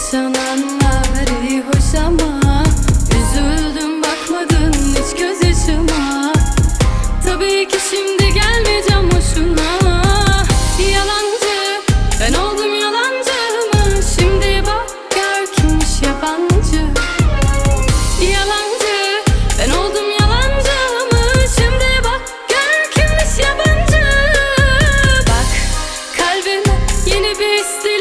Yaşananlar iyi hoş ama üzüldüm bakmadın hiç gözyaşıma. Tabii ki şimdi gelmeyeceğim hoşuna. Yalancı ben oldum, yalancı mı? Şimdi bak gör kimmiş yabancı. Yalancı ben oldum, yalancı mı? Şimdi bak gör kimmiş yabancı. Bak kalbime yeni bir isteğim